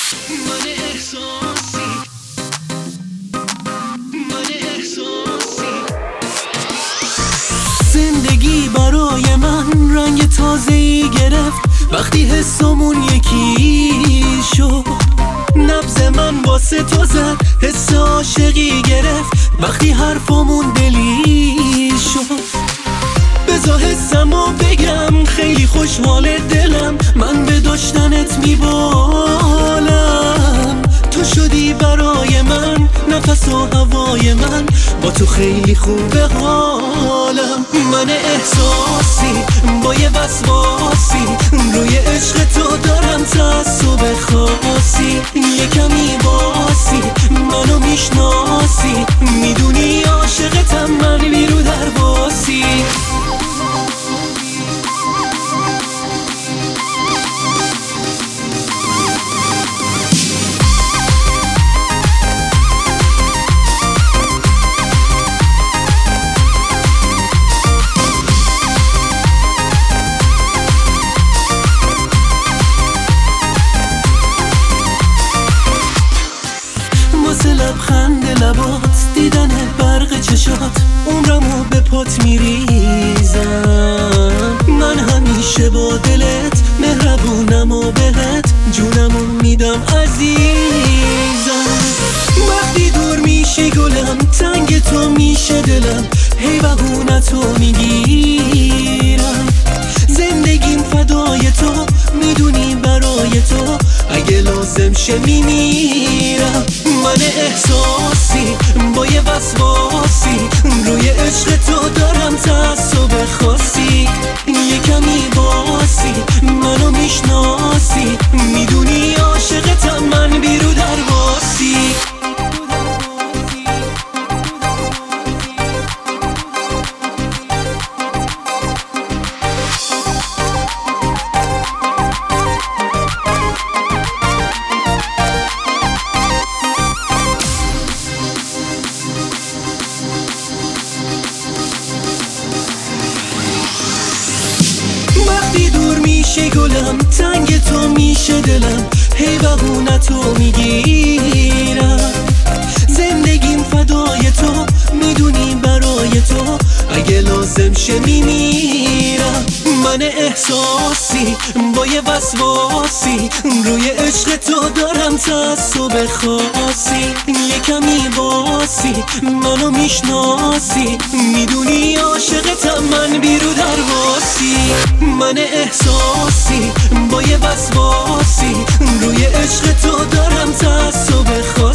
من احساسی، من احساسی. زندگی برای من رنگ تازه‌ای گرفت وقتی حسمون یکی شد. نبض من واسه تو زد، حس عاشقی گرفت وقتی حرفمون دلی شد. بذار حسمو بگم، خیلی خوشحال دلم، من به داشتنت میبالم. تو شدی برای من نفس و هوای من، با تو خیلی خوبه حالم. من احساسی با یه وسواسی، روی عشق تو دارم تعصب خاصی. یه کمی باسی منو میشناسی، میدونی عاشقتم من بیرو در باسی. واسه لبخند لبات، دیدن برق چشات، عمرمو به پات میریزم. من همیشه با دلت مهربونم و بهت جونمو میدم عزیزم. وقتی دور میشی گلم، تنگ تو میشه دلم، هی بهونتو میگیرم. زندگیم فدای تو، میدونی برای تو اگه لازم شه میمیرم. من احساسی با یه وسواسی، روی عشق تو دارم تعصب خاصی. یه کمی باسی منو میشناسی، میدونی عاشقتم من بیرو در باسی. وقتی دور میشه گلم، تنگ تو میشه دلم، هی بهونتو میگیرم. زندگیم فدای تو، میدونی برای تو اگه لازم شه میمیرم. من احساسی با یه وسواسی، روی عشق تو دارم تعصب خاصی. یه کمی باسی منو میشناسی، میدونی عاشقتم من بیرو در باسی. من احساسی با یه وسواسی، روی عشق تو دارم تعصب خاصی.